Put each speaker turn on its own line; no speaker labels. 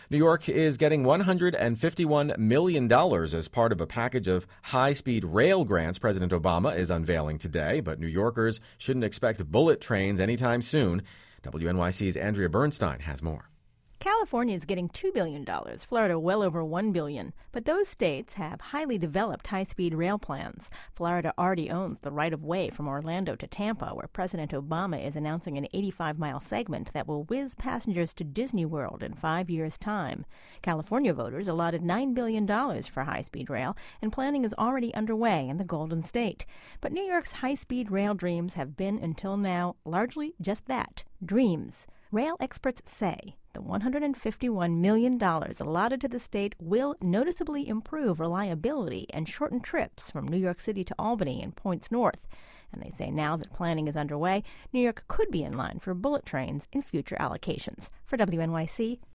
New York is getting $151 million as part of a package of high-speed rail grants President Obama is unveiling today, but New Yorkers shouldn't expect bullet trains anytime soon. WNYC's Andrea Bernstein has more.
California is getting $2 billion, Florida well over $1 billion. But those states have highly developed high-speed rail plans. Florida already owns the right-of-way from Orlando to Tampa, where President Obama is announcing an 85-mile segment that will whiz passengers to Disney World in 5 years' time. California voters allotted $9 billion for high-speed rail, and planning is already underway in the Golden State. But New York's high-speed rail dreams have been, until now, largely just that, dreams. Rail experts say the $151 million allotted to the state will noticeably improve reliability and shorten trips from New York City to Albany and points north. And they say now that planning is underway, New York could be in line for bullet trains in future allocations. For WNYC,